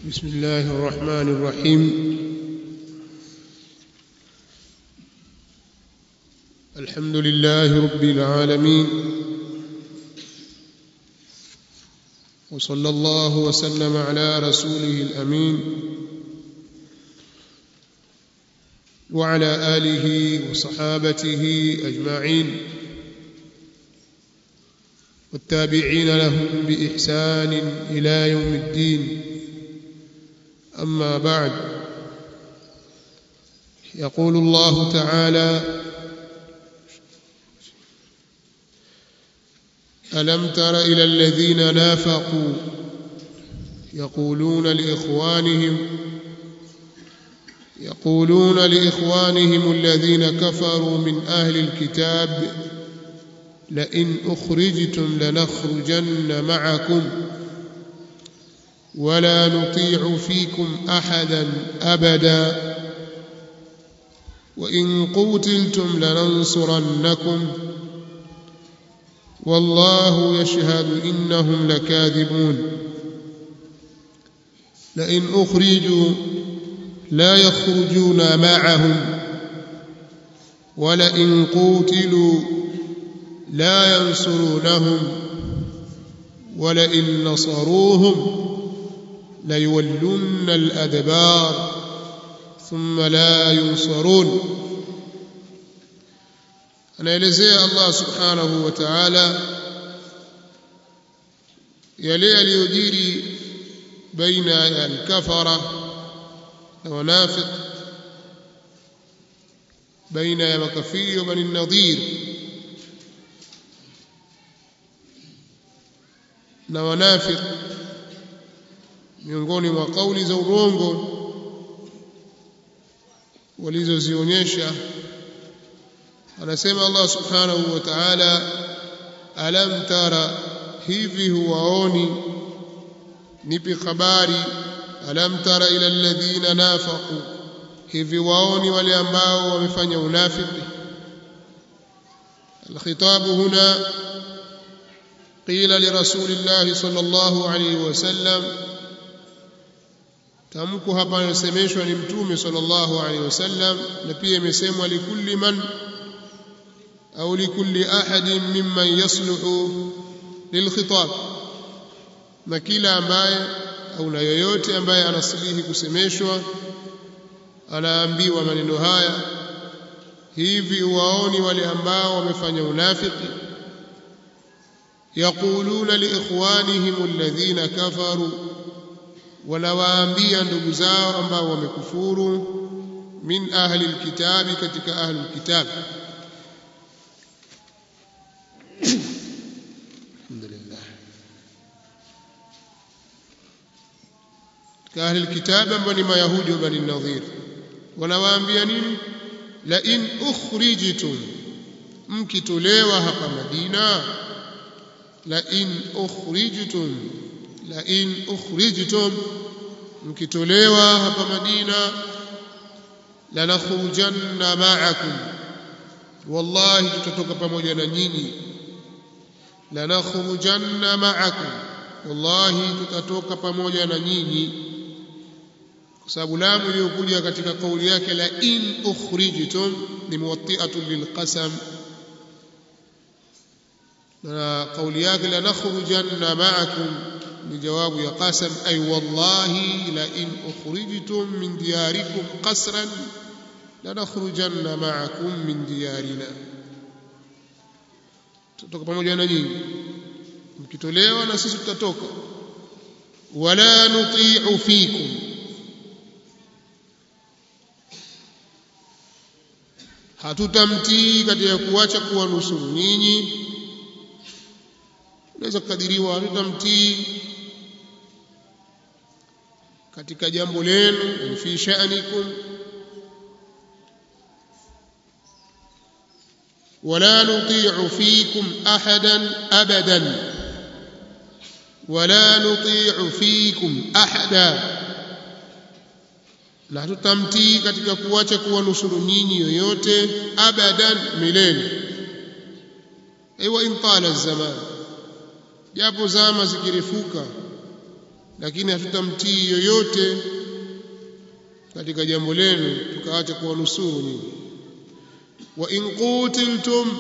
بسم الله الرحمن الرحيم. الحمد لله رب العالمين، وصلى الله وسلم على رسوله الأمين وعلى آله وصحابته أجمعين والتابعين لهم بإحسان إلى يوم الدين. أما بعد، يقول الله تعالى: ألم تر إلى الذين نافقوا يقولون لإخوانهم الذين كفروا من أهل الكتاب لئن أخرجتم لنخرجن معكم ولا نطيع فيكم أحدا أبدا وإن قتلتم لننصرنكم والله يشهد إنهم لكاذبون. لئن أخرجوا لا يخرجون معهم ولئن قتلوا لا ينصرونهم ولئن نصروهم ليولن الأدبار ثم لا ينصرون. anaelezea Allah subhanahu wa ta'ala yale yaliyojiri baina ya al-kafara na wanafiq, baina ya makafiri wa Bani Nadhir na wanafiq, miongoni mwa kauli za urongo walizozionyesha. Anasema Allah subhanahu wa ta'ala: alam tara, hivi huwaoni, nipi habari. Alam tara ila alladhina nafaqu, hivi waoni wale ambao wamefanya unafiki. Alkhitabu huna qila lirasulillahi sallallahu alayhi wasallam, tamko hapa inasemeshwa ni mtume sallallahu alayhi wasallam, na pia imesemwa likulli man au likulli ahadin mimman yasluhu lilkhitab, na kila ambaye au na yoyote ambaye anasilihi kusemeshwa anaambiwa maneno haya. Hivi waoni wale ambao wamefanya unafiki, yaquluna liikhwanihim alladhina kafaru, wanawaambia ndugu zao ambao wamekufuru, min ahli alkitabi, katika ahli alkitab. Alhamdulillah, katika ahli alkitab ambao ni mayahudi wa Bani Nadhir. Wanawaambia nini? La in ukhrijtum, mkitolewa hapa Madina. La in ukhrijtum, mkitolewa hapa Madina. La nakhrujanna ma'akum, wallahi tutatoka pamoja na nyinyi. La nakhrujanna ma'akum, wallahi tutatoka pamoja na nyinyi. Kwa sababu lamu iliyokuja katika kauli yake la in ukhrijtum ni muwatti'atun lilqasam, na kauli yake la nakhrujanna ma'akum ni jawabu ya qasam, ay wallahi la in ukhrijtum min diyarikum qasran la nakhrujanna ma'akum min diyarina, tutatoka pamoja na nyinyi, mkitolewa na sisi tutatoka. Wala nuti'u fikum, hatutamtii katika kuacha kuwanusuru nyinyi. Unaweza kukadiriwa, hatutamtii katika jambo lenu, fi sha'nikum. wala nuti'u fikum ahadan abadan, wala nuti'u fikum ahada, na hatutamtii katika kuacha kuwanusuru nyinyi yoyote, abadan, milele. Aiwa in tala zaman, japo zama zikirefuka lakini hatutamtii yoyote katika jambo lenu tukaacha kuwanusuru nyinyi. Wa in qutiltum,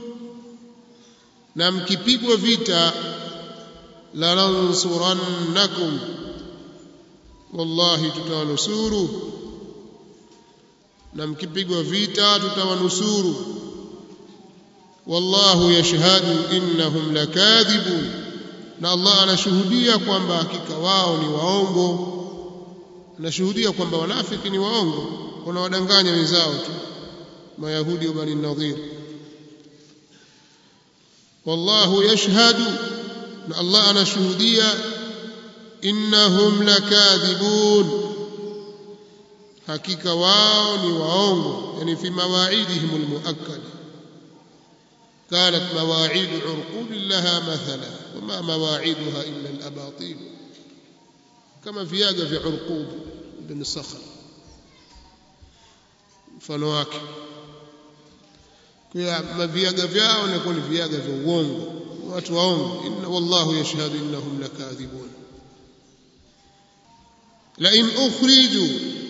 na mkipigwa vita, la nansurannakum, wallahi tutawanusuru, na mkipigwa vita tutawanusuru. Wallahu yashhadu innahum lakadhibun, na Allah anashuhudia kwamba hakika wao ni waongo. Anashuhudia kwamba wanafiki ni waongo, wanawadanganya wenzao tu, Mayahudi wa Bani Nadhir. Wallahu yashhadu, na Allah anashuhudia, innahum lakadhibun, hakika wao ni waongo, yani fi mawaidihim almuakkad. كانت مواعيد عرقوب لها مثلا وما مواعيدها إلا الأباطيل، كما viaga vya Urqub bin Sakhr mfano wake. Kwa maviaga vyao ni viaga vya uongo, watu waongo. Inna wallahu yashhadu innahum lakadhibun. La in ukhriju,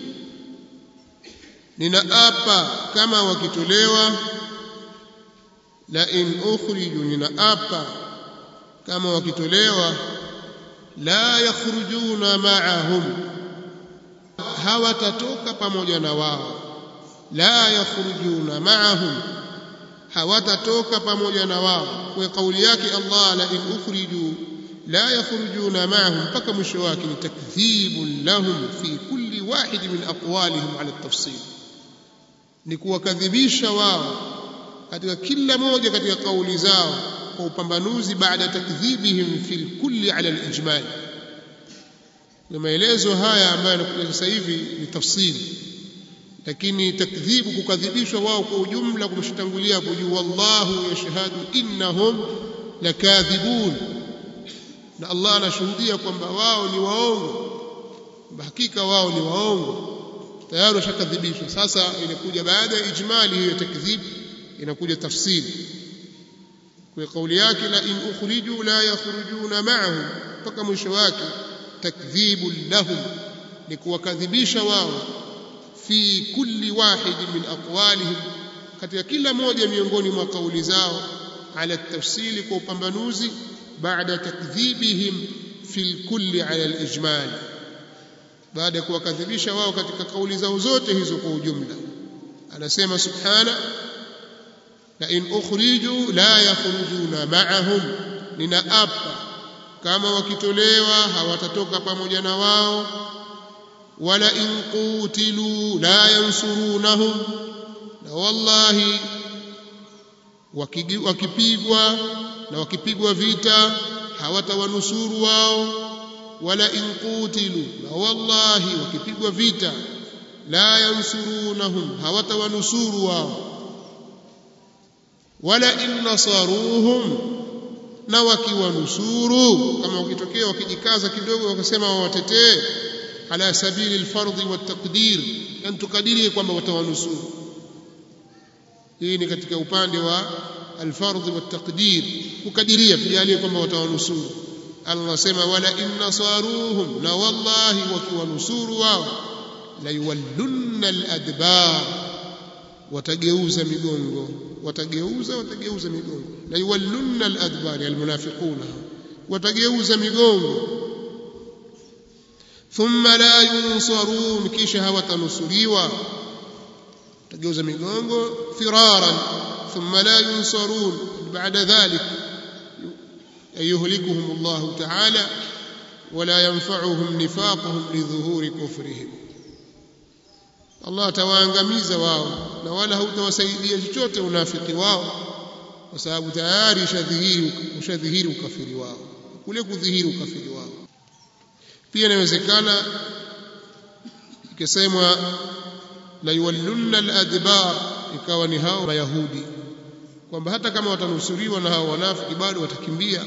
ninaapa kama wakitolewa. La in ukhriju, ninaapa kama wakitolewa. La yakhrujuna ma'ahum, hawatatoka pamoja na wao. La yakhrujuna ma'ahum, hawatatoka pamoja na wao. Kwa kauli yake Allah, la in ukhriju la yakhrujuna ma'ahum, mpaka mwisho wake ni takdhibun lahum fi kulli wahid min aqwalihim ala at-tafsil, ni kuwakadhibisha wao katika kila moja katika kauli zao kwa upambanuzi, baada takdhibihim fil kulli ala al-ijmal. Na maelezo haya ambayo yanakuja sasa hivi ni tafsiri, lakini takdhibu, kukadhibishwa wao kwa ujumla, kumshitangulia hapo juu, wallahu yashhadu innahum lakadhibun, na Allah anashuhudia kwamba wao ni waongo, hakika wao ni waongo, tayari washakadhibishwa. Sasa inakuja baada ya ijmali hiyo takdhib, inakuja tafsiri kwa kauli yake, la in ukhriju la yakhrujuna ma'ahum, mpaka mwisho wake takdhibun lahum, ni kuwakadhibisha wao, fi kulli wahid min aqwalihim, katika kila moja miongoni mwa kauli zao, ala tafsili, kwa upambanuzi, baada takdhibihim fil kulli ala al-ijmal, baada ya kuwakadhibisha wao katika kauli zao zote hizo kwa ujumla. Anasema subhana, la in ukhriju la yakhrujuna ma'ahum, ninaapa kama wakitolewa hawatatoka pamoja na wao. Wala in qutilu la yansurunahum, na wallahi wakipigwa na wakipigwa vita hawatawanusuru wao. Wala in qutilu, na wallahi wakipigwa vita, la yansurunahum, hawatawanusuru wao. Wala in nasaruhum, na wakiwanusuru, kama wakitokea wakijikaza kidogo wakasema wawatetee, ala sabili alfardhi wattaqdir, yani tukadirie kwamba watawanusuru. Hii ni katika upande wa alfardhi wattaqdir, kukadiria tujalie kwamba watawanusuru. Allah anasema wala in nasaruhum, na wallahi wakiwanusuru wao, la yuwallunna aladbar, watageuza migongo, watageuza migongo. La yuwallunna aladbar, almunafiquna, watageuza migongo. Thumma la yunsarun, kisha hawatanusuriwa, watageuza migongo firaran. Thumma la yunsarun, baada dhalik yuhlikuhum Allah ta'ala wala yanfa'uhum nifaquhum lidhuhuri kufrihim, Allah atawaangamiza wao na wala hautawasaidia chochote unafiki wao, kwa sababu tayari ushadhihiri ukafiri wao, kule kudhihiri ukafiri wao. Pia inawezekana ikisemwa la yuwallunna al-adbar, ikawa ni hao Mayahudi, kwamba hata kama watanusuriwa na hao wanafiki bado watakimbia.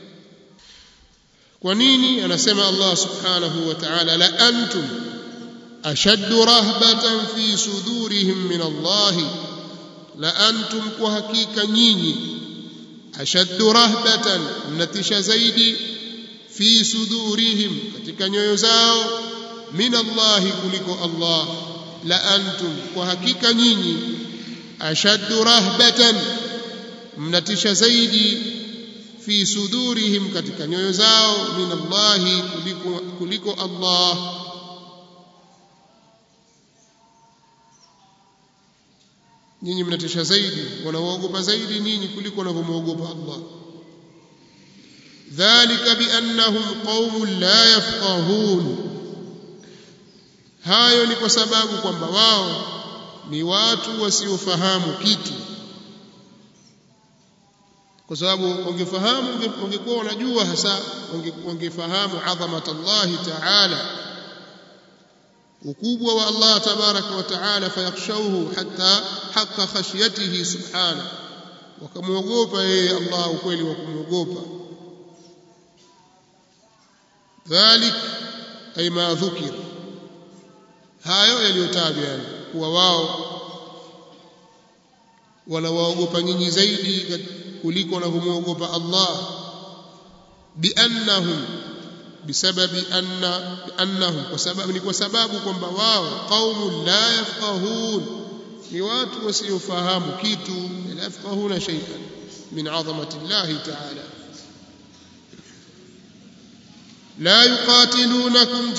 Kwa nini? Anasema Allah subhanahu wa ta'ala, la antum ashaddu rahbatan fi sudurihim min Allah, la antum, kwa hakika nyinyi, ashaddu rahbatan, mnatisha zaidi, fi sudurihim katika nyoyo zao min Allah kuliko Allah la antum kwa hakika nyinyi ashaddu rahbatan mnatisha zaidi fi sudurihim katika nyoyo zao min Allah kuliko Allah nyinyi mnatisha zaidi wanaogopa zaidi nyinyi kuliko wanavyomwogopa Allah dhalika biannahum qaumun la yafqahun hayo ni kwa sababu kwamba wao ni watu wasiofahamu kitu kwa sababu wangefahamu wangekuwa wanajua hasa wangefahamu adhamatallahi ta'ala ukubwa wa Allah tabaraka wa ta'ala fayakhshawhu hatta haqqa khashyatihi subhanahu wakamuogopa yeye Allah ukweli wa kumuogopa dhalik ay ma dhukir hayo yaliyotajwa yani kuwa wao wanawaogopa nyinyi zaidi kuliko wanavyomwogopa Allah biannahum bisababi annahum kwa sababu kwamba wao qaumun la yafqahun ni watu wasiofahamu kitu la yafqahuna shay'an min 'azamati Allah ta'ala la yuqatilunakum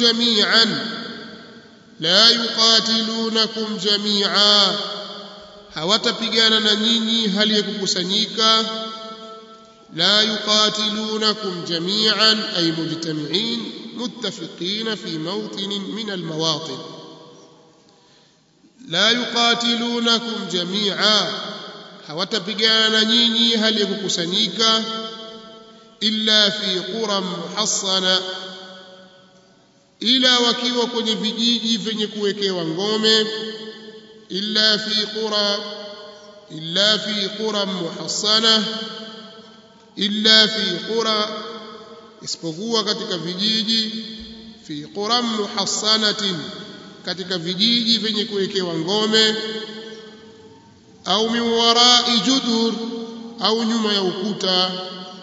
jami'an hawatapigana na nyinyi hali ya kukusanyika la yuqatilunakum jami'an ay mujtami'in muttafiqin fi mawtin min almawatin la yuqatilunakum jami'an hawatapigana na nyinyi hali ya kukusanyika illa fi quram muhassana ila wakiwa kwenye vijiji vyenye kuwekewa ngome illa fi qura muhassana illa fi qura isipokuwa katika vijiji fi qura muhassanatin katika vijiji vyenye kuwekewa ngome au min wara'i judur au nyuma ya ukuta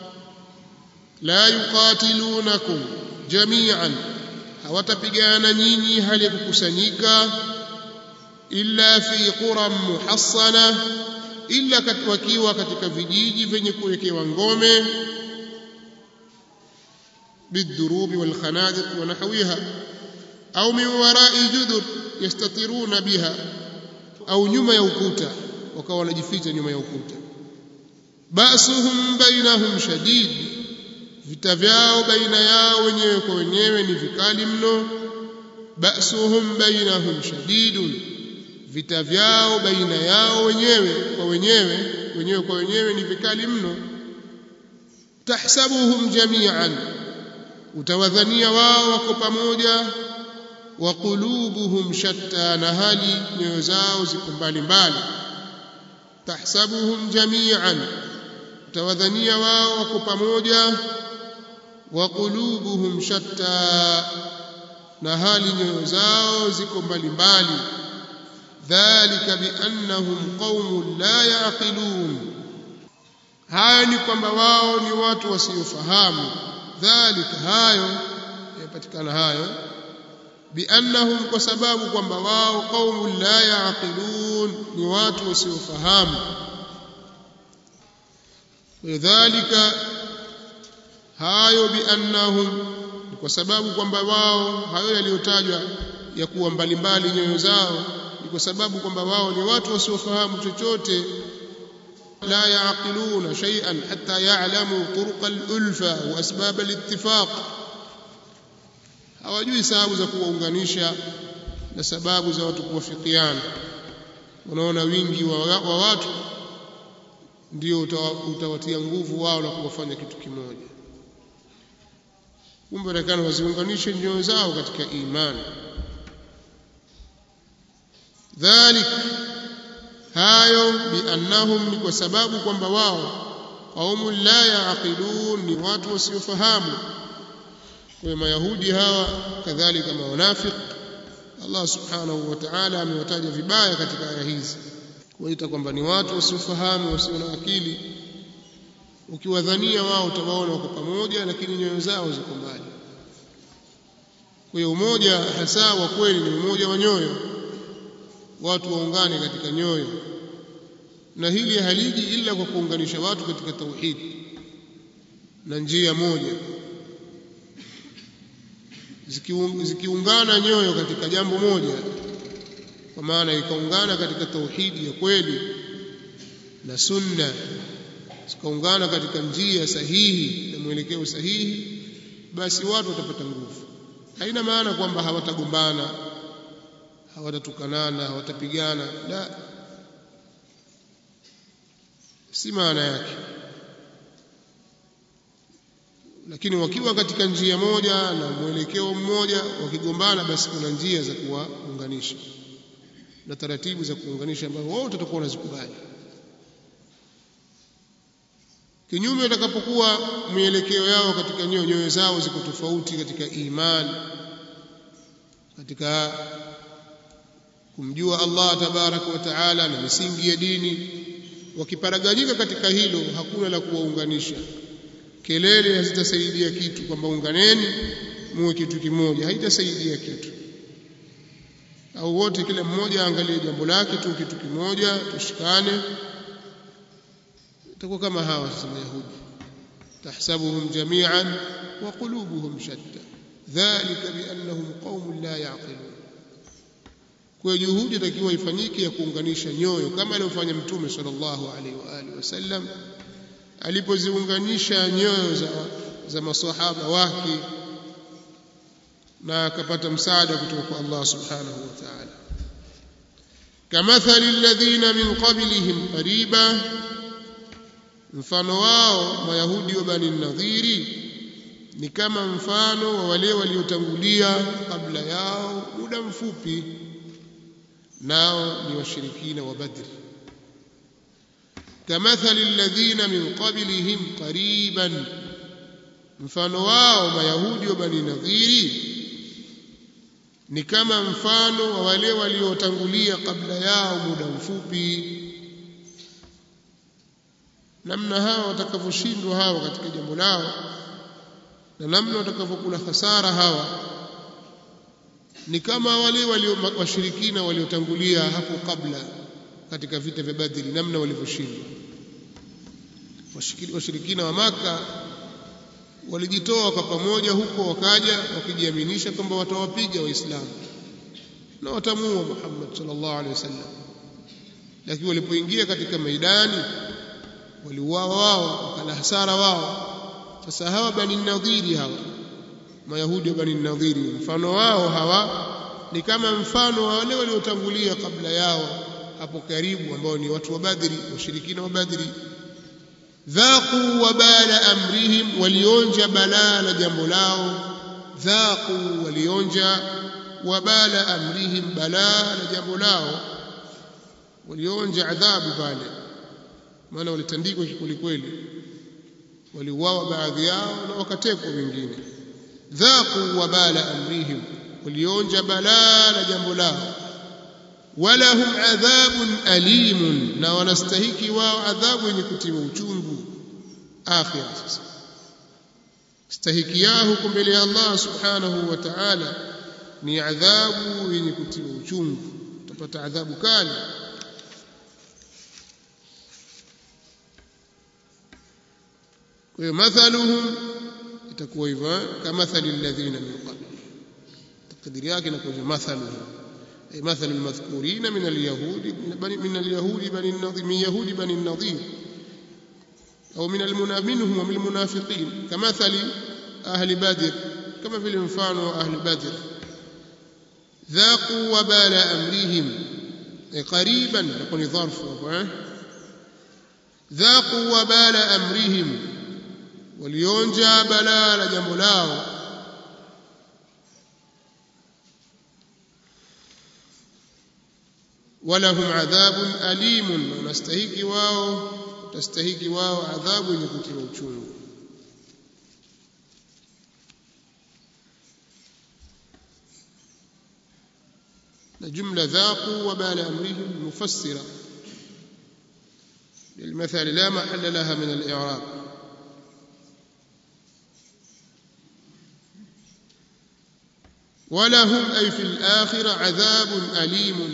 la yuqatilunakum jami'an hawatapigana nyinyi hali ya kukusanyika illa fi qura muhassana illa wakiwa katika vijiji vyenye kuwekewa ngome bidurubi wal khanadiq wa nahwiha au min wara'i judur yastatiruna biha au nyuma ya ukuta wakawa wanajificha nyuma ya ukuta ba'suhum bainahum shadid vita vyao baina yao wenyewe kwa wenyewe ni vikali mno ba'suhum bainahum shadidun vita vyao baina yao wenyewe kwa wenyewe ni vikali mno tahsabuhum jami'an utawadhania wao wako pamoja wa qulubuhum shatta na hali nyoyo zao ziko mbali mbali tahsabuhum jami'an utawadhania wao wako pamoja wa qulubuhum shatta na hali nyoyo zao ziko mbali mbali dhalika biannahum qaumun la yaqilun haya ni kwamba wao ni watu wasiofahamu dhalika hayo yapatikana hayo biannahum kwa sababu kwamba wao qaumun la yaqilun ni watu wasiofahamu dhalika hayo biannahum kwa sababu kwamba wao hayo yaliyotajwa ya kuwa mbalimbali nyoyo zao ni kwa sababu kwamba wao ni watu wasiofahamu chochote la yaqiluna shay'an hatta ya'lamu turuq al-ulfa wa asbab al-ittifaq hawajui sababu za kuwaunganisha na sababu za watu kuwafikiana unaona wingi wa watu ndio utawatia nguvu wao na kuwafanya kitu kimoja kumbe rekana waziunganishe nyoyo zao katika imani dhalik hayo biannahum ni kwa sababu kwamba wao qaumun la yaqilun ni watu wasiofahamu kwa mayahudi hawa kadhalika mawanafiki Allah subhanahu wa ta'ala amewataja vibaya katika aya hizi kuita kwamba ni watu wasiofahamu wasio na akili ukiwadhania wao utawaona wako pamoja, lakini nyoyo zao ziko mbali. Kwa hiyo umoja hasa wa kweli ni umoja wa nyoyo, watu waungane katika nyoyo, na hili haliji ila kwa kuunganisha watu katika tauhid na njia moja. Zikiungana nyoyo katika jambo moja, kwa maana ikaungana katika tauhidi ya kweli na sunna, zikaungana katika njia sahihi na mwelekeo sahihi, basi watu watapata nguvu. Haina maana kwamba hawatagombana, hawatatukanana, hawatapigana, la, si maana yake. Lakini wakiwa katika njia moja na mwelekeo mmoja, wakigombana, basi kuna njia za kuwaunganisha na taratibu za kuunganisha ambazo wote watakuwa wanazikubali. Kinyume utakapokuwa mwelekeo yao katika nyoyo zao ziko tofauti katika imani, katika kumjua Allah tabaraka wa taala na misingi ya dini, wakiparaganyika katika hilo, hakuna la kuwaunganisha. Kelele hazitasaidia kitu kwamba unganeni muwe kitu kimoja, haitasaidia kitu. Au wote kila mmoja angalie jambo lake tu, kitu kimoja, tushikane, itakuwa kama hawa sasa Wayahudi, tahsabuhum jami'an wa qulubuhum shatta dhalika biannahum qaumun la yaqilun. Kwa juhudi itakiwa ifanyike ya kuunganisha nyoyo, kama alivyofanya Mtume sallallahu alaihi wa alihi wasallam alipoziunganisha nyoyo za maswahaba wake na akapata msaada kutoka kwa Allah subhanahu wa ta'ala. Kamathali alladhina min qablihim qariba, mfano wao Mayahudi wa Bani Nadhiri ni kama mfano wa wale waliotangulia kabla yao muda mfupi, nao ni washirikina wa Badri. Kamathali alladhina min qablihim qariban, mfano wao Mayahudi wa Bani Nadhiri ni kama mfano wa wale waliotangulia kabla yao muda mfupi. Namna hawa watakavyoshindwa hawa katika jambo lao na namna watakavyokula hasara hawa ni kama wale washirikina waliotangulia hapo kabla katika vita vya Badri, namna walivyoshindwa. Washirikina wa Maka walijitoa kwa pamoja huko, wakaja wakijiaminisha kwamba watawapiga Waislamu na watamuua Muhammad sallallahu alaihi wasallam, lakini walipoingia katika maidani waliuawa wao, wakala hasara wao. Sasa hawa Bani Nadhiri, hawa Mayahudi wa Bani Nadhiri, mfano wao hawa ni kama mfano wa wale waliotangulia kabla yao hapo karibu, ambao ni watu wa Badri, washirikina wa Badri. Dhaqu wabala amrihim, walionja balaa la jambo lao. Dhaqu, walionja, wabala amrihim, balaa la jambo lao, walionja adhabu pale, maana walitandikwa kweli, waliuawa baadhi yao na wakatekwa wengine. Dhaqu wabala amrihim, walionja balaa la jambo lao. Walahum adhabun alimun, na wanastahiki wao adhabu yenye kutiwa uchungu akhira. Sasa stahiki yao huko mbele ya Allah subhanahu wa ta'ala ni adhabu yenye kutiwa uchungu, utapata adhabu kali. Kwa hiyo mathaluhum itakuwa hivyo, kama mathali alladhina min qabl, takdiri yake inakuwa mathaluhum أي مثل المذكورين من اليهود بني النضير، من يهود بني النضير، أو منهم ومن المنافقين، كمثل أهل بدر، كما في الإنفان أهل بدر. ذاقوا وبال أمرهم، قريبا يكون ظرف، ذاقوا وبال أمرهم، وليونجا بلا لجملاه. ولهم عذاب أليم، ونستهيك واو عذاب يكتب وشونه. الجملة ذاقوا وبال أمرهم مفسرة للمثل لا محل لها من الإعراب، ولهم أي في الآخرة عذاب أليم.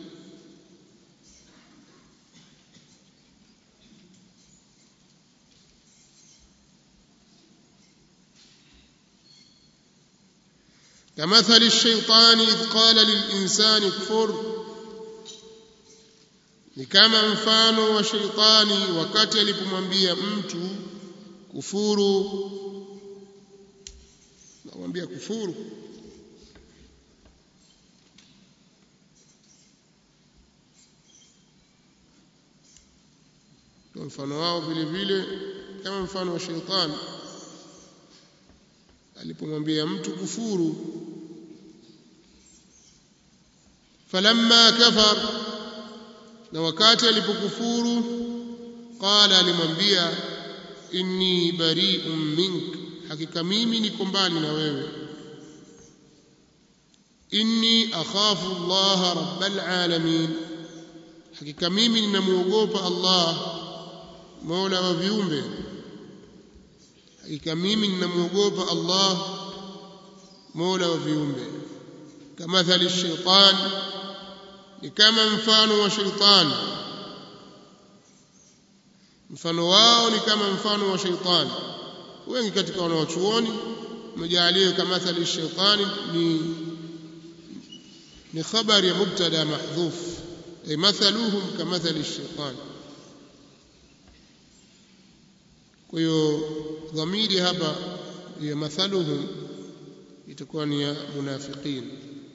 كمثل الشيطان إذ قال للإنسان اكفر، ni kama mfano wa sheitani wakati alipomwambia mtu kufuru. Namwambia kufuru, kwa mfano wao vile vile kama mfano wa sheitani alipomwambia mtu kufuru. Falamma kafar, na wakati alipokufuru, qala, alimwambia inni bari'un mink, hakika mimi niko mbali na wewe. Inni akhafu Allah rabbal alamin, hakika mimi ninamuogopa Allah mola wa viumbe. Hakika mimi ninamuogopa Allah mola wa viumbe. Kamathali shaitan, ni kama mfano wa shaitani, mfano wao ni kama mfano wa shaitani. Wengi katika wanawachuoni mjaalie kamathali shaitani ni khabari ya mubtada mahdhuf, ay mathaluhum kamathali shaitani. Kwa hiyo dhamiri hapa ya mathaluhum itakuwa ni ya munafiqin,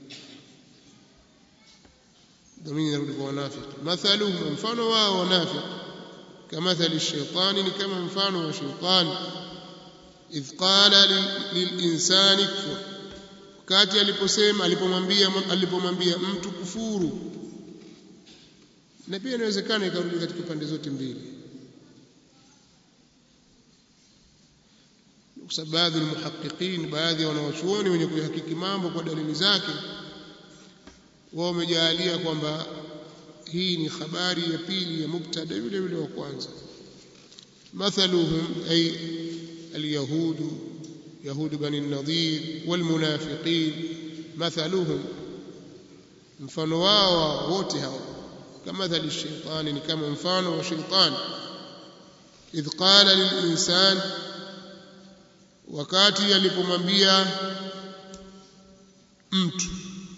dhamiri inarudi kwa wanafiki. Mathaluhum, mfano wao wanafiki. Kamathali shaitani, ni kama mfano wa shaitani. Idh qala lilinsani kfur, wakati alipomwambia mtu kufuru. Na pia inawezekana ikarudi katika pande zote mbili, kwa sababu baadhi ya muhaqqiqin, baadhi ya wanawachuoni wenye kuhakiki mambo kwa dalili zake, wao wamejalia kwamba hii ni habari ya pili ya mubtada yule yule wa kwanza. Mathaluhum ay alyahud, yahud bani an-nadhir walmunafiqin, mathaluhum, mfano wao wote hao. Kamathali shaitani, ni kama mfano wa shaitani. Idh qala lilinsan, wakati alipomwambia mtu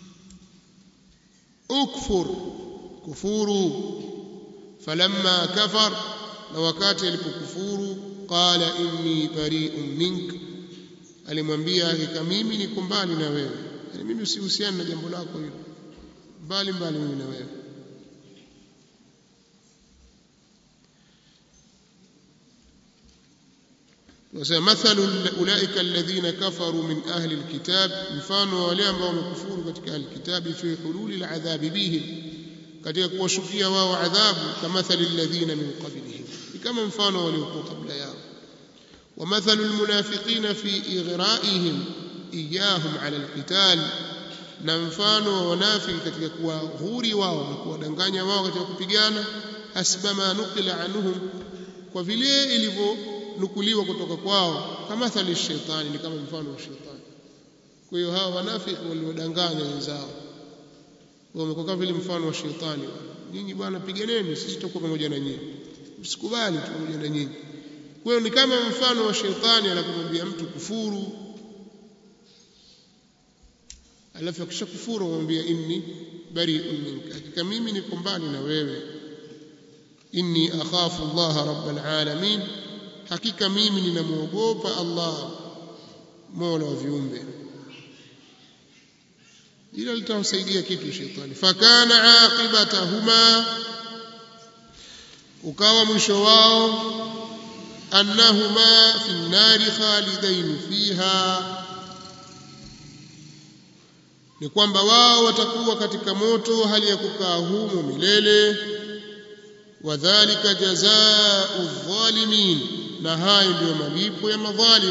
ukfur, kufuru. Falamma kafar, na wakati alipokufuru, qala inni bari'un mink, alimwambia hakika mimi niko mbali na wewe, yani mimi usihusiane na jambo lako hilo, mbali mimi na wewe. Wasema mathalu ulaika alladhina kafaru min ahli alkitab, mfano wale ambao wamekufuru katika ahli alkitab, fi hululi aladhabi bihim, katika kuwashukia wao adhabu. Kamathali alladhina min qablihim, kama mfano waliokuwa kabla yao. Wa mathalu almunafiqina fi ighra'ihim iyahum ala alqital, na mfano wa wanafiki katika kuwaghuri wao na kuwadanganya wao katika kupigana. Hasbama nuqila anhum, kwa vile ilivyonukuliwa kutoka kwao. Kamathali shaitani, ni kama mfano wa shaitani. Kwa hiyo hawa wanafiki waliodanganya wenzao wamekuwa vile mfano wa shaitani. Nyinyi bwana piganeni, sisi tutakuwa pamoja na nyinyi, msikubali tu pamoja na nyinyi. Kwa hiyo ni kama mfano wa shaitani anakumwambia mtu kufuru, alafu akishakufuru amwambia inni bari'un minka, hakika mimi niko mbali na wewe. Inni akhafu Allah rabbal alamin, hakika mimi ninamuogopa Allah mola wa viumbe. Ila litamsaidia kitu shaitani. Fakana aqibatahuma, ukawa mwisho wao, annahuma fi an-nari khalidain fiha, ni kwamba wao watakuwa katika moto hali ya kukaa humo milele. Wadhālika jazaa'u adh-dhalimin, na hayo ndio malipo ya madhalim.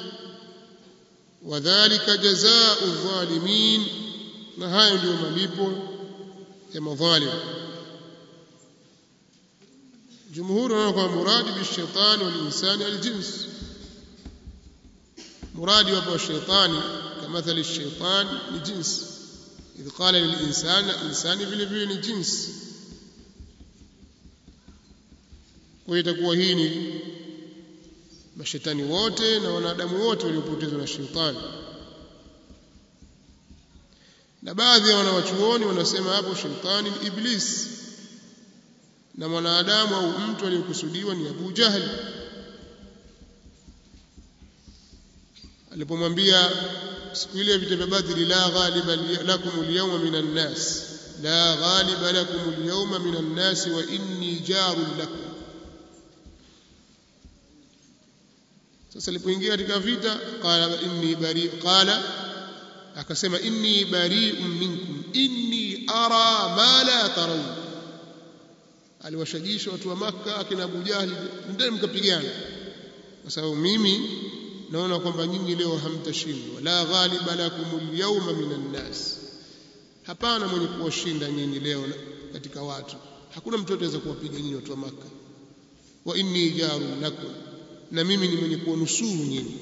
Wadhālika jazaa'u adh-dhalimin, na hayo ndio malipo ya madhalim. Jumhuri wao kwa muradi bishaitani wal insani al-jins, muradi wa shaitani kamathali ash-shaytan ni jins idh qala lil-insani vile vile ni jins. Kwa itakuwa hii ni mashetani wote na wanadamu wote waliopotezwa na shetani. Na baadhi ya wanawachuoni wanasema hapo shetani ni Iblis na mwanadamu au mtu aliyokusudiwa ni Abu Jahl alipomwambia siku ile vita vya Badri, la ghaliba lakum al-yawma minan nas, la ghaliba lakum al-yawma minan nas wa inni jarun lakum. Sasa alipoingia katika vita akasema inni bari'un minkum inni ara ma la tarawun. Aliwashajisha watu wa Makka akina Abu Jahl, ndio mkapigana kwa sababu mimi naona kwamba nyinyi leo hamtashindwa. La ghaliba lakum al-yawma minan nas, hapana mwenye kuwashinda nyinyi leo katika watu, hakuna mtu ataweza kuwapiga nyinyi watu wa Makka. Wa inni jarun lakum, na mimi ni mwenye kuwanusuru nyinyi.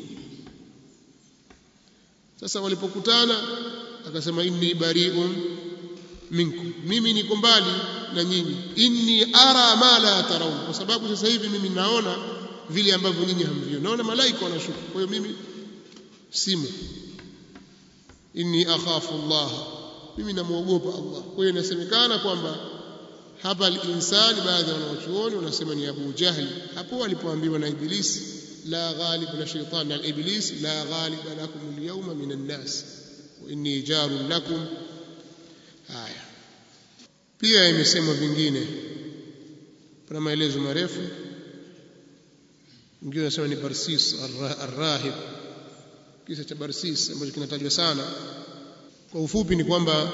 Sasa walipokutana akasema inni bari'un minkum, mimi niko mbali na nyinyi. Inni ara ma la tarawun, kwa sababu sasa hivi mimi naona vile ambavyo nyinyi hamvioni, naona malaika wanashuka, kwa hiyo mimi simu. Inni akhafu Allah, mimi namuogopa Allah. Kwa hiyo inasemekana kwamba hapa al-insani, baadhi ya wanachuoni wanasema ni Abu Jahl hapo alipoambiwa na Iblis, la ghaliba la shaytan na Iblis, la ghaliba lakum al-yawma minan nas wa inni jarun lakum. Haya pia imesemwa vingine, kuna maelezo marefu. Mwingine anasema ni Barsis ar-rahib, kisa cha Barsis ambacho kinatajwa sana. Kwa ufupi ni kwamba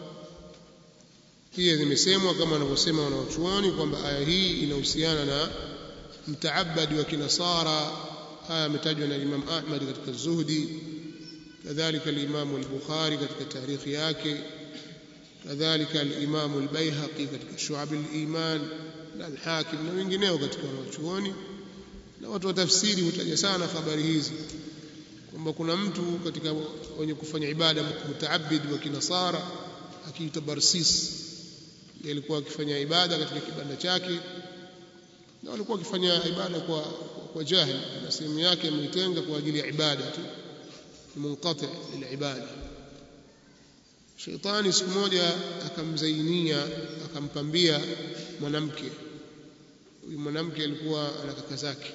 pia zimesemwa kama wanavyosema wanawachuoni kwamba aya hii inahusiana na mtaabadi wa kinasara. Haya ametajwa na Imam Ahmad katika Zuhdi, kadhalika al-Imam al-Bukhari katika tarikhi yake, kadhalika al-Imam al-Baihaqi katika Shu'ab al-Iman na al-Hakim na wengineo katika wanawachuoni. Na watu wa tafsiri hutaja sana habari hizi kwamba kuna mtu katika wenye kufanya ibada mutaabid wa kinasara akiitwa Barsis, alikuwa akifanya ibada katika kibanda chake, na walikuwa wakifanya ibada kwa jahil, na sehemu yake ameitenga kwa ajili ya ibada tu, munqati' lil ibada. Shetani siku moja akamzainia, akampambia mwanamke. Huyu mwanamke alikuwa ana kaka zake,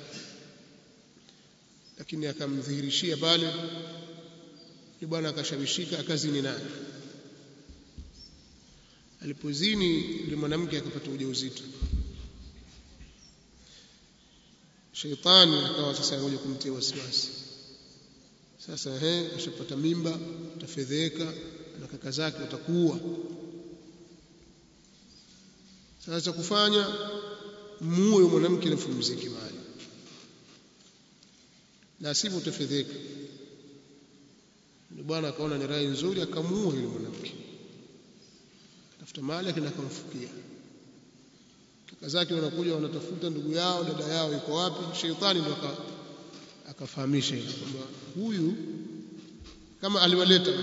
lakini akamdhihirishia pale, yule bwana akashawishika, akazini naye. Alipozini yule mwanamke akapata ujauzito. Shetani akawa sasa anakuja kumtia wasiwasi. Sasa ashapata mimba, utafedheka na kaka zake watakuwa. Sasa cha kufanya, muue mwanamke na fumzike mali, na sivyo utafedheka. Ndio bwana akaona ni rai nzuri, akamuua yule mwanamke, tafuta mali yake na akamfukia. Kaka zake wanakuja wanatafuta ndugu yao, dada yao yuko wapi. Shetani ndo akafahamisha kwamba huyu kama aliwaleta,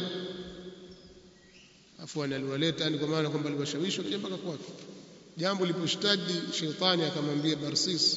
afwan aliwaleta, ni kwa maana kwamba aliwashawishi kaja mpaka kwake. Jambo liposhtadi, shetani akamwambia Barsis,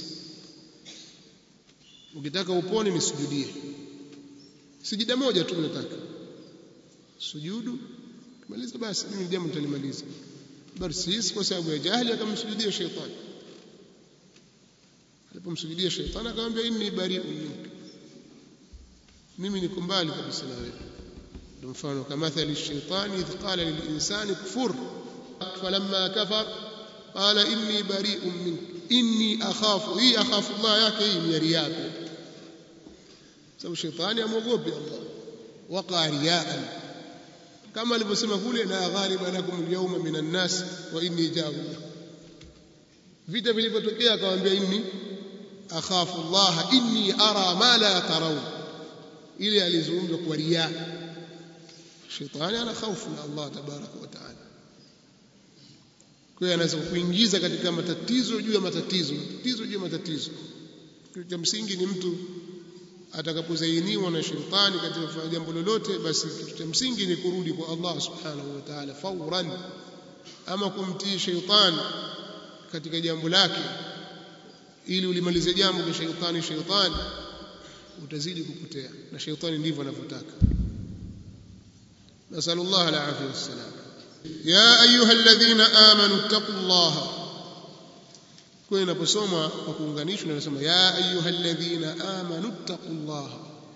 ukitaka upone nisujudie, sijida moja tu nataka sujudu, maliza basi, mimi jambo nitalimaliza. Barsis kwa sababu ya jahili akamsujudia shetani. Alipomsujudia shetani akamwambia inni bari'un minka, mimi niko mbali kabisa na wewe. Ndio mfano kama mathali shaitani idh qala lil insani kufur falamma kafar qala inni bari'un minka inni akhafu. Hii akhafu Allah yake hii ni ria yake, sababu shetani amuogopi Allah. Waqa riya'an, kama alivyosema kule, la ghaliba lakum al-yawma minan nas wa inni jarun. Vita vilivyotokea akamwambia inni akhafu Allah inni ara ma la tarawun, ile alizungumza kwa ria. Shetani ana hofu na Allah tabaraka wa taala, kwa hiyo anaweza kuingiza katika matatizo juu ya matatizo, matatizo juu ya matatizo. Kwa msingi ni mtu atakapozainiwa na shetani katika kufanya jambo lolote, basi kitu cha msingi ni kurudi kwa Allah subhanahu wa ta'ala fawran, ama kumtii shetani katika jambo lake ili ulimalize jambo kwa shetani utazidi kupotea, na shetani ndivyo anavyotaka. Nasallallahu alaihi wasallam. Ya ayyuhalladhina amanu taqullaha, kwa inaposoma kwa kuunganishwa inasema ya ayyuhalladhina amanu taqullaha,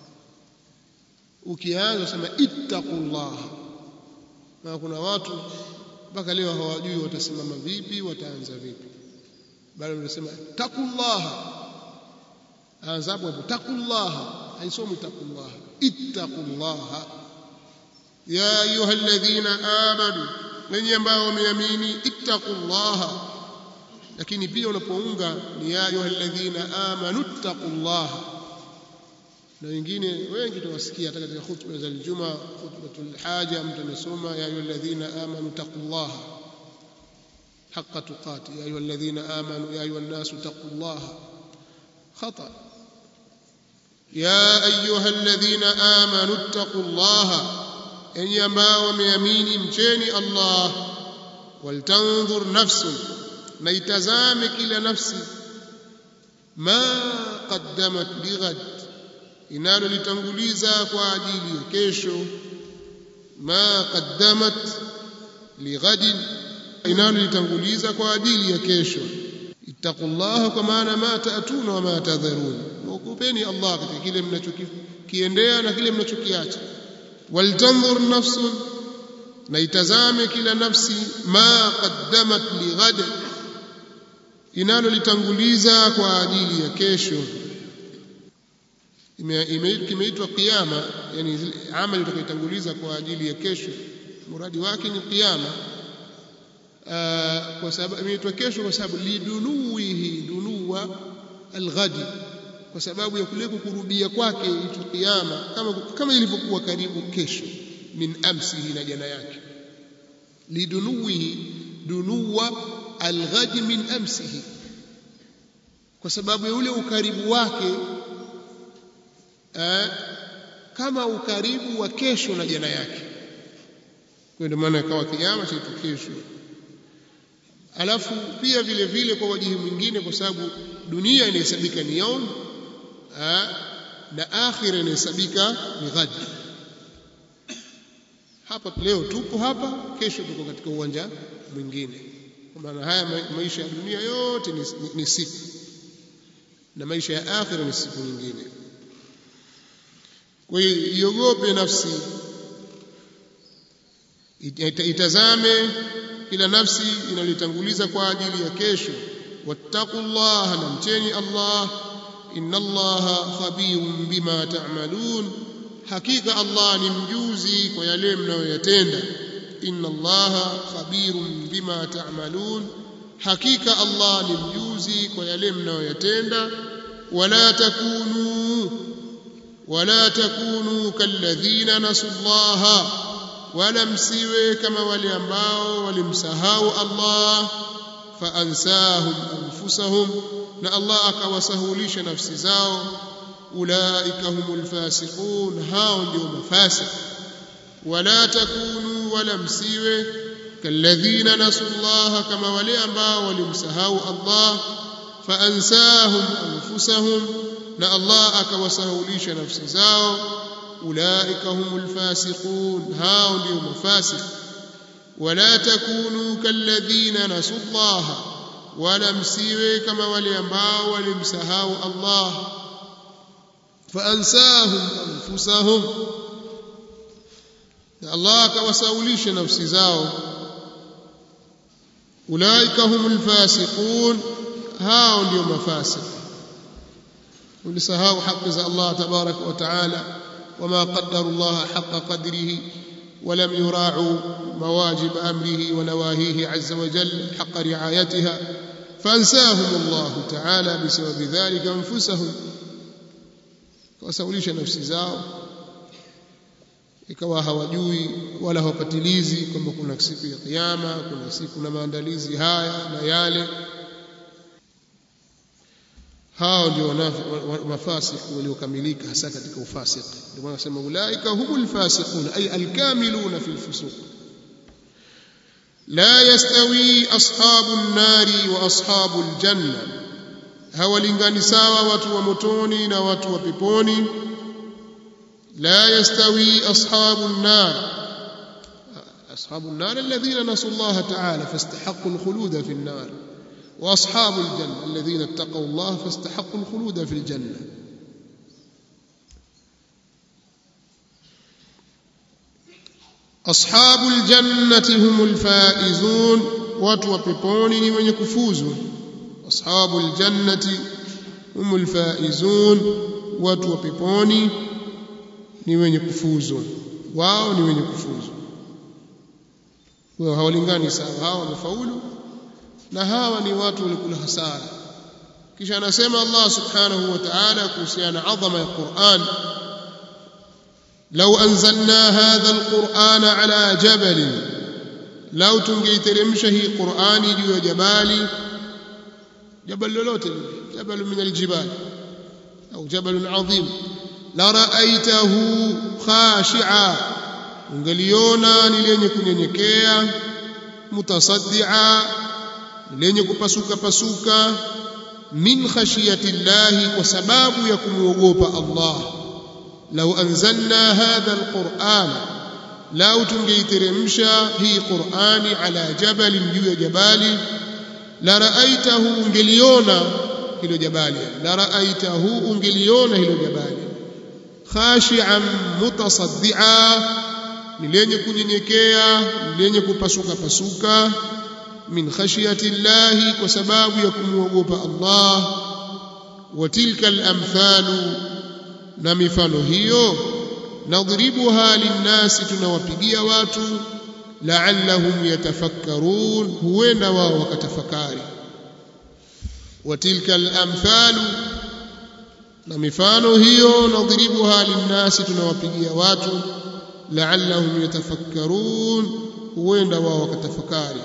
ukianza sema ittaqullaha. Na kuna watu mpaka leo hawajui watasimama vipi, wataanza vipi, bali wanasema taqullaha, anza hapo taqullaha, haisomi taqullaha, ittaqullaha. Ya ayyuhalladhina amanu, wenye ambao wameamini, ittaqullaha. Lakini pia unapounga ni ya ayyuhalladhina amanu ittaqullaha, na wengine wengi tunawasikia hata katika khutba za Ijumaa, khutbatul haja, mtu anasoma ya ayyuhalladhina amanu ittaqullaha haqqa tuqati, ya ayyuhalladhina amanu ya ayyuhan nasu ittaqullaha, khata. Ya ayyuhalladhina amanu ittaqullaha, enyi ambao wameamini mcheni Allah. Waltanzur nafsun, na itazame kila nafsi, ma qaddamat lighad, inalo litanguliza kwa ajili ya kesho. Ma qaddamat lighadin, inalo litanguliza kwa ajili ya kesho. Ittaqullaha, kwa maana ma taatuna wa ma tadharun, mukupeni Allah katika kile mnachokiendea na kile mnachokiacha. Waltanzur nafsun, na itazame kila nafsi, ma qaddamat lighad, inalo litanguliza kwa ajili ya kesho. Imeitwa qiyama, yani amali utakayotanguliza kwa ajili ya kesho, muradi wake ni qiyama. Kwa sababu imeitwa kesho kwa sababu lidunuwihi dunuwa alghadi, kwa sababu ya kule kukurubia kwake hicho kiyama, kama ilivyokuwa karibu kesho min amsihi, na jana yake. Lidunuwihi dunuwa alghadi min amsihi, kwa sababu ya ule ukaribu wake kama ukaribu wa kesho na jana yake. Kwa ndio maana ikawa kiyama cha kesho. Alafu pia vile vile kwa wajihi mwingine, kwa sababu dunia inahesabika ni yaum, na akhira inahesabika ni ghad. Hapa leo tupo hapa, kesho tuko katika uwanja mwingine. Kwa maana haya maisha ya dunia yote ni siku, na maisha ya akhira ni siku nyingine. Kwa hiyo iogope nafsi, itazame kila nafsi inalitanguliza kwa ajili ya kesho. Wattaqullaha, na mcheni Allah. Inna Allaha khabirun bima ta'malun, hakika Allah ni mjuzi kwa yale mnayoyatenda. Inna Allaha khabirun bima ta'malun, hakika Allah ni mjuzi kwa yale mnayoyatenda. Wala takunu kalladhina nasullaha, wala msiwe kama wale ambao walimsahau Allah. Faansahum anfusahum, na Allah akawasahulisha nafsi zao. Ulaika humul fasiqun, hao ndio mafasik. Wala takunu, wala msiwe kalladhina nasullaha, kama wale ambao walimsahau Allah. Faansahum anfusahum, na Allah akawasahulisha nafsi zao. Ulaika humul fasiqun, hao ndio mafasik. Wala takunu kalladhina nasullaha, wala msiwe kama wale ambao walimsahau Allah. Faansahum anfusahum, na Allah akawasahulisha nafsi zao. Ulaika humul fasiqun, hao ndio mafasik. ulisahau haki za Allah tabaraka wa taala, wama qaddaru Allah haqqa qadrihi ولم يراعوا مواجب أمره ونواهيه عز وجل حق رعايتها فأنساهم الله تعالى بسبب ذلك أنفسهم. وسaulisha nafsi zao ikawa hawajui wala hawapatilizi kwamba kuna siku ya kiyama, kuna siku na maandalizi haya na yale. hao ndio mafasik waliokamilika hasa katika ufasik. Ndio maana nasema ulaika humul fasiqun ay alkamiluna fil fusuq. La yastawi ashabun nari wa ashabul janna, hawalingani sawa watu wa motoni na watu wa peponi. La yastawi ashabun nar, أصحاب النار الذين نسوا الله تعالى فاستحقوا الخلود في النار، وأصحاب الجنة الذين اتقوا الله فاستحقوا الخلود في الجنة. أصحاب الجنة هم الفائزون، وتوبيبوني من يكفوزون. أصحاب الجنة هم الفائزون وتوبيبوني من يكفوزون، واو ni wenye kufuzu. Kwa hawalingani sawa, hawa wamefaulu na hawa ni watu walikula hasara. Kisha anasema Allah subhanahu wa ta'ala kuhusiana adhama ya Qur'an, law anzalna hadha alqur'ana ala jabal, law tungeiteremsha hii Qur'ani juu ya jabali, jabal lolote, jabal min aljibal au jabal adhim, la ra'aytahu khashi'a, ungeliona ni lenye kunyenyekea, mutasaddia, lenye kupasuka pasuka, min khashiyati llahi, kwa sababu ya kumuogopa Allah. Law anzalna hadha alquran, law tungeiteremsha hii Qur'ani ala jabalin, juu ya jabali, la ra'aytahu, ungeliona hilo jabali, la ra'aytahu, ungeliona hilo jabali, khashi'an mutasaddia, ni lenye kunyenyekea, ni lenye kupasuka pasuka, min khashiyati llahi, kwa sababu ya kumuogopa Allah. Wa tilka al-amthalu, na mifano hiyo, nadribuha linnasi, tunawapigia watu, la'allahum yatafakkarun, huenda wao wakatafakari. Wa tilka al-amthalu, na mifano hiyo, nadribuha linnasi, tunawapigia watu, la'allahum yatafakkarun, huenda wao wakatafakari.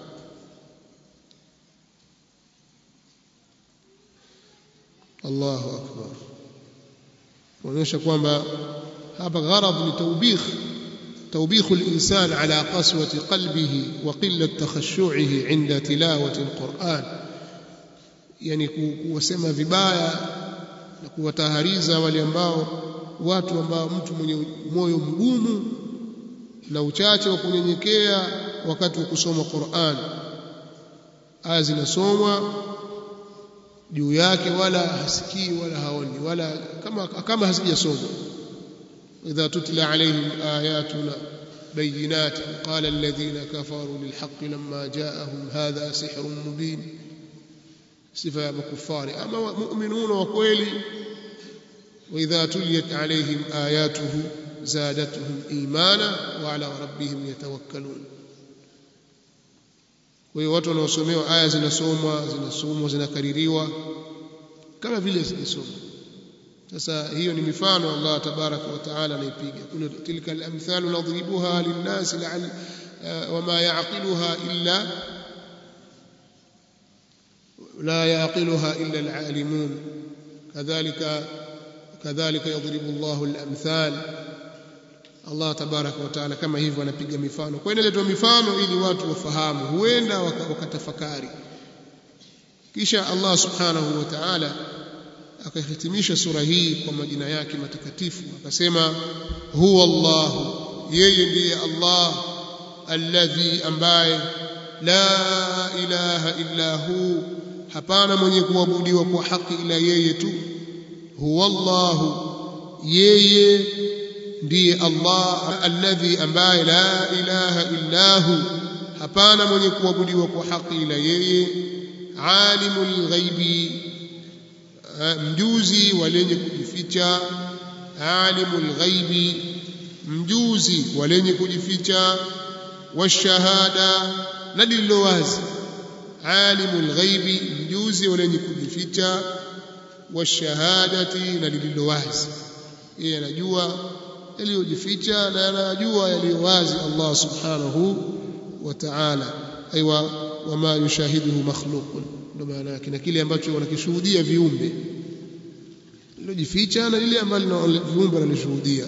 Allahu akbar. kuonyesha kwamba hapa gharad ni توبيخ الإنسان على قسوة قلبه وقلة تخشعه عند تلاوة القرآن، يعني kuwasema vibaya na kuwatahariza wale ambao watu ambao mtu mwenye moyo mgumu na uchache wa kunyenyekea wakati wa kusoma Qur'an. Aya zinasomwa juu yake wala hasikii wala haoni wala kama hasijasoma. إذا تتلى عليهم آياتنا بينات قال الذين كفروا للحق لما جاءهم هذا سحر مبين. صفة الكفار. أما مؤمنون وكويلي وإذا تليت عليهم آياته زادتهم إيمانا وعلى ربهم يتوكلون. ويواتوا نوسوميوا آية zinasomwa zinakaririwa kama vile zinasomwa. Sasa hiyo ni mifano Allah tabaraka wa taala anaipiga. Kuna tilka al-amthalu nadribuha lin-nas la'al wama ya'qiluha illa la ya'qiluha illa al-'alimun. kadhalika yadribu Allahu al-amthal. Allah tabaraka wa taala kama hivyo anapiga mifano. Kwa hiyo inaletwa mifano ili watu wafahamu, huenda wakatafakari. Kisha Allah subhanahu wa ta'ala akahitimisha sura hii kwa majina yake matakatifu, akasema huwa Allah, yeye ndiye Allah, alladhi, ambaye, la ilaha illa hu, hapana mwenye kuabudiwa kwa haki ila yeye tu. Huwa Allah, yeye ndiye Allah, alladhi, ambaye, la ilaha illa hu, hapana mwenye kuabudiwa kwa haki ila yeye. Alimul ghaibi, mjuzi wa lenye kujificha. Alimul ghaibi, mjuzi wa lenye kujificha. Washahada, na lililo wazi. Alimul ghaibi, mjuzi wa lenye kujificha. Washahadati, na lililo wazi. Yeye anajua yaliyojificha na anajua yaliyo wazi Allah subhanahu wa ta'ala. Aywa wama yushahiduhu makhluqun. ndio maana yake, na kile ambacho wanakishuhudia viumbe lilojificha na lile ambalo viumbe wanalishuhudia.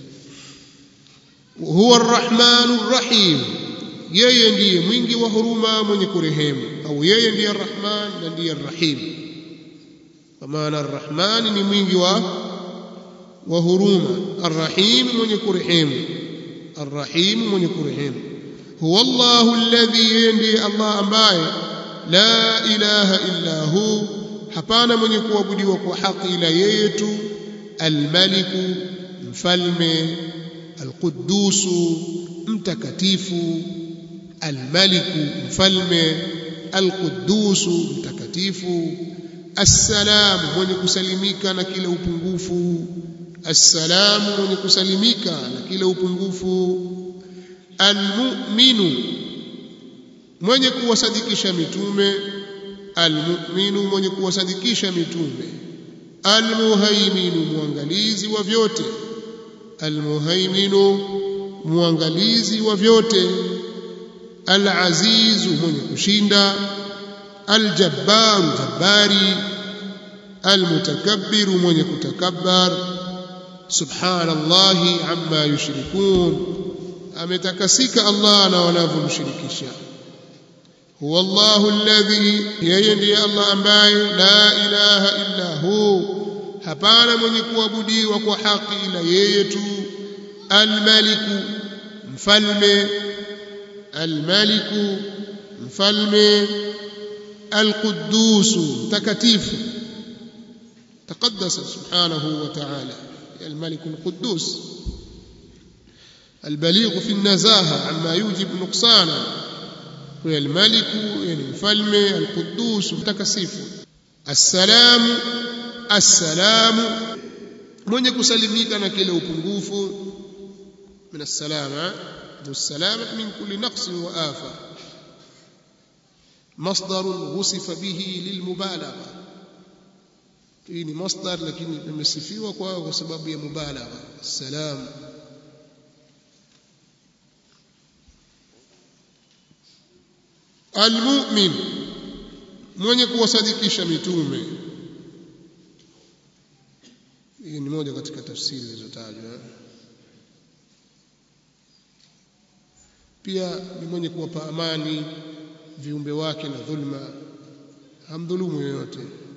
Huwa Ar-Rahmanur Rahim, yeye ndiye mwingi wa huruma mwenye kurehemu, au yeye ndiye Ar-Rahman na ndiye Ar-Rahim. Kwa maana Ar-Rahman ni mwingi wa huruma, Ar-Rahim mwenye kurehemu, Ar-Rahim mwenye kurehemu. Huwa Allahu alladhi, ndiye Allah ambaye la ilaha illa hu, hapana mwenye kuabudiwa kwa haki ila yeye tu, al-Maliku, mfalme, al-Quddusu, mtakatifu, al-Maliku mfalme, al-Quddusu mtakatifu, as-Salamu mwenye kusalimika na kila upungufu, as-Salamu mwenye kusalimika na kila upungufu, al-Mu'minu mwenye kuwasadikisha mitume, al-Mu'minu mwenye kuwasadikisha mitume, al-Muhaiminu muangalizi wa vyote, al-Muhaiminu muangalizi wa vyote, al-Azizu mwenye kushinda, al-Jabbaru jabbari, al-Mutakabbiru mwenye kutakabbar. Subhanallahi amma yushrikun, ametakasika Allah na wanavyomshirikisha. Huwa Allahu alladhi, yeye ndiye Allah ambaye la ilaha illa hu, hapana mwenye kuabudiwa kwa haki ila yeye tu, al-Maliku mfalme, al-Maliku mfalme, al-Quddusu mtakatifu, taqaddasa subhanahu wa ta'ala, al-Maliku al-Quddus البليغ في النزاهة عما يوجب نقصانا. الملك يعني مفلمي، القدوس متكسف، السلام السلام من يكسلميك أنا كلا upungufu من السلامة، ذو السلامة من كل نقص وآفة، مصدر وصف به للمبالغة. يعني مصدر لكن يمسفيه وسبب مبالغة. السلام المؤمن mwenye kuwasadikisha mitume. Hii ni moja katika tafsiri zilizotajwa. Pia ni mwenye kuwapa amani viumbe wake na dhulma, hamdhulumu yoyote.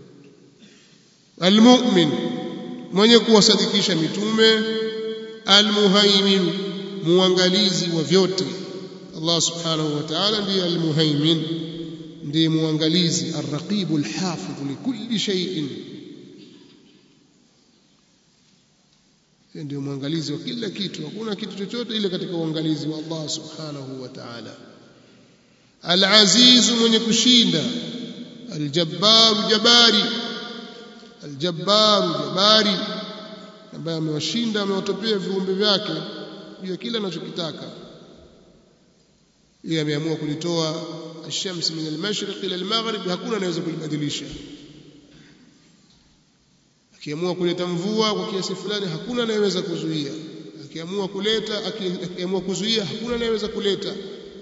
Almu'min mwenye kuwasadikisha mitume, almuhaimin muangalizi wa vyote. Allah subhanahu wa ta'ala ndiye al-Muhaimin, ndiye muangalizi, ar-Raqibu al-Hafidh li kulli shay'in, ndiye muangalizi wa kila kitu, hakuna kitu chochote ile katika uangalizi wa Allah subhanahu wa ta'ala. Al-Aziz mwenye kushinda, al-Jabbar jabari, al-Jabbar jabari ambaye amewashinda, amewatopea viumbe vyake juu ya kila anachokitaka. Yeye ameamua kulitoa ash-shams min al-mashriq ila al-maghrib, hakuna anaweza kulibadilisha. Akiamua kuleta mvua kwa kiasi fulani, hakuna anayeweza kuzuia. Akiamua kuzuia, hakuna anayeweza kuleta.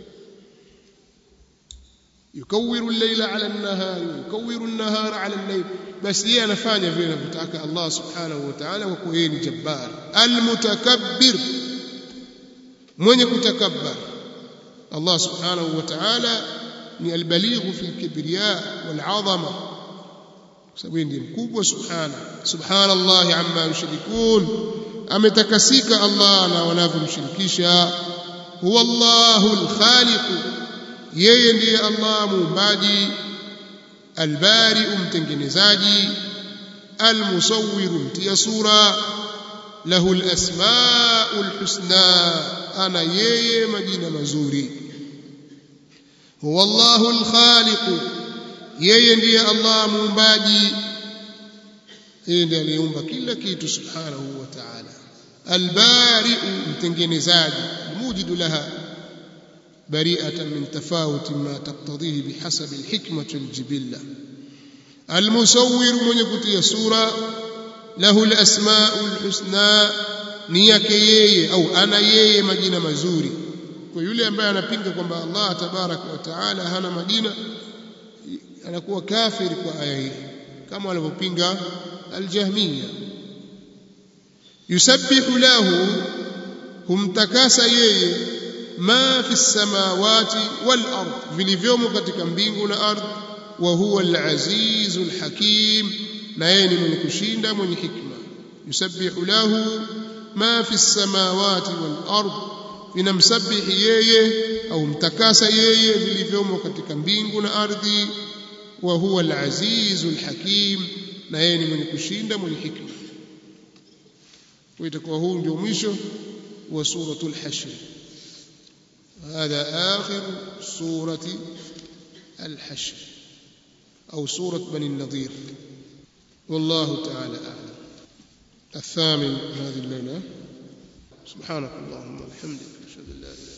Yukawiru al-layla ala an-nahari, yukawiru an-nahara ala al-layl, basi yeye anafanya vile anavyotaka Allah subhanahu wa ta'ala, kwa kuwa yeye ni jabbar. Al-Mutakabbir mwenye kutakabbar. Allah subhanahu wa ta'ala ni al-baligh fi al-kibriya wal-'azama, sababu ndiye mkubwa subhanallahi amma yushrikun, ametakasika Allah na wanavyomshirikisha. Huwa Allahu al-khaliq, yeye ndiye Allah muumbaji, al-bari mtengenezaji, al-musawwir mtia sura, lahu al-asmaa'ul husna, ana yeye majina mazuri. Huwa Allahu al-khaliq, yeye ndiye Allah muumbaji, yeye ndiye aliumba kila kitu subhanahu wa ta'ala. Al-bari mtengenezaji, mujidu laha bari'atan min tafawuti ma taqtadihi bihasabi al-hikmati wal-jibilla. Al-musawwir mwenye kutia sura, lahu al-asmaa'ul husna, ni yake yeye au ana yeye majina mazuri. Kwa yule ambaye anapinga kwamba Allah tabaraka wa taala hana majina, anakuwa kafir kwa aya hii kama walivyopinga al-Jahmiyya. Yusabbihu lahu, humtakasa yeye, ma fi samawati wal ard, vilivyomo katika mbingu na ardhi, wa huwa al-azizul hakim, na yeye ni mwenye kushinda mwenye hikma. Yusabbihu lahu ma fi samawati wal ard, vinamsabihi yeye au mtakasa yeye vilivyomo katika mbingu na ardhi, wa huwa al-azizul hakim, na yeye ni mwenye kushinda mwenye hikma. ويتكون هو ndio mwisho wa suratul hashr. هذا آخر سورة الحشر أو سورة بني النضير، والله تعالى أعلم. الثامن هذه الليلة. سبحانك اللهم وبحمدك أشهد أن لا إله إلا أنت